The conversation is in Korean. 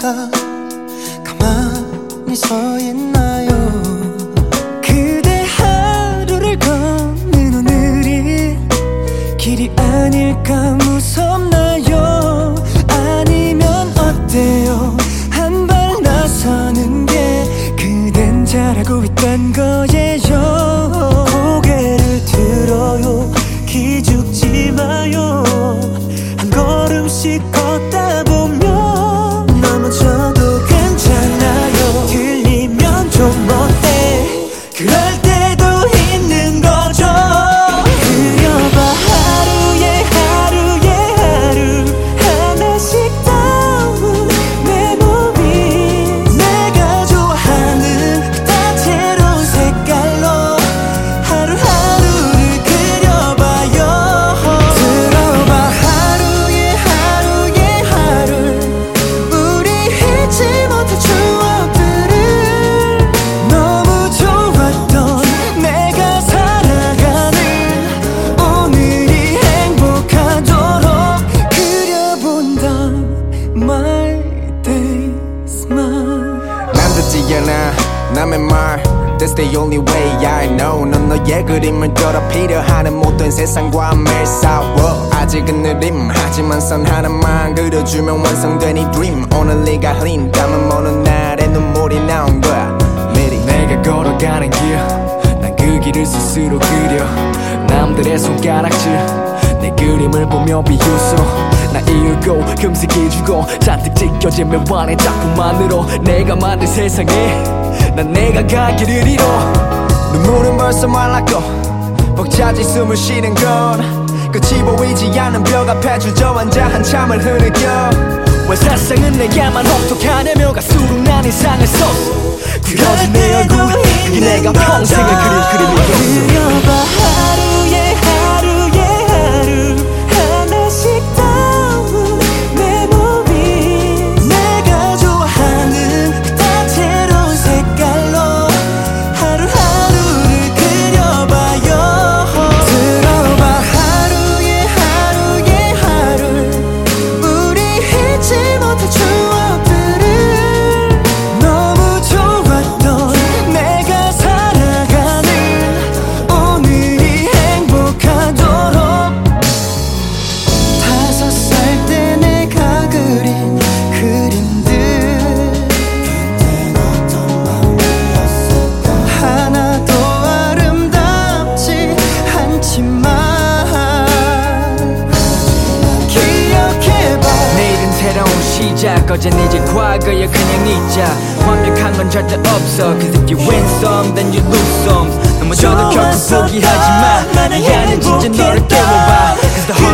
가만히 서 있나요? 그대 하루를 걷는 오늘이 길이 아닐까 무섭나요? 아니면 어때요? 한 발 나서는 게 그댄 잘하고 있단 거예요. 고개를 들어요. 기죽지 마요. 한 걸음씩 걷다 보면 넘어져도 괜찮아요. 들리면 좀 어때? 그럴 때도 있는 거죠. 그려봐 하루에 하루 하나씩 담은 내 몸이 내가 좋아하는 다채로운 색깔로 하루하루를 그려봐요. 들어봐 하루에 하루 우리 잊지 못할 추억들을 너무 좋았던 내가 살아가는 오늘이 행복하도록 그려본다. My days mine. 난 듣지 않아 남의 말 That's the only way I know. 넌 너의 그림을 더럽히려 하는 못된 세상과 매일 싸워. 아직은 느림 하지만 선 하나만 그려주면 완성된 이 dream. 오늘 네가 흘린 땀은 어느 날에 눈물이 나온 거야. 미리 내가 걸어가는 길 난 그 길을 스스로 그려. 남들의 손가락질 내 그림을 보며 비웃어. 나 이윽고 금색해주고 잔뜩 찢겨진 매완의 작품만으로 내가 만든 세상에 난 내가 갈 길을 잃어. 눈물은 벌써 말랐고 벅차지 숨을 쉬는 건 끝이 보이지 않는 벽 앞에 주저앉아 한참을 흐느껴. 왜 세상은 내게만 혹독하냐며 가수로 난 인상을 썼어. 그려진 내 얼굴 그게 내가 평생을 그릴 그림이었어. 그려봐 하루에 하루 하나씩 담은 내 몸이 내가 좋아하는 다채로운 색깔로 하루하루를 그려봐요. 들어봐 하루에 하루 우리 잊지 못할 추억들을 너무 좋았던 내가 살아가는 오늘이 행복하도록. 5살 때 내가 그린 그림들 그땐 어떤 마음이었을까? 하나도 아름답지 않지만 기억해봐. 내일은 새로운 시작. 어젠 이제 과거에 그냥 잊자. 완벽한 건 절대 없어. Cause if you win some then you lose some. 넘어져도 결코 포기하지 마. 나는 진짜 너를 깨워봐. Cause the